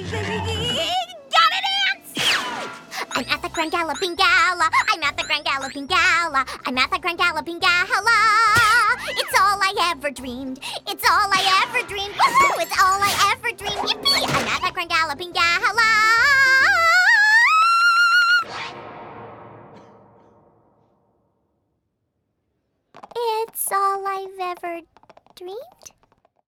Got it, ants! I'm at the Grand Galloping Gala. I'm at the Grand Galloping Gala. I'm at the Grand Galloping Gala. It's all I ever dreamed. It's all I ever dreamed. Woohoo! It's all I ever dreamed. Yippee! I'm at the Grand Galloping Gala. It's all I've ever dreamed?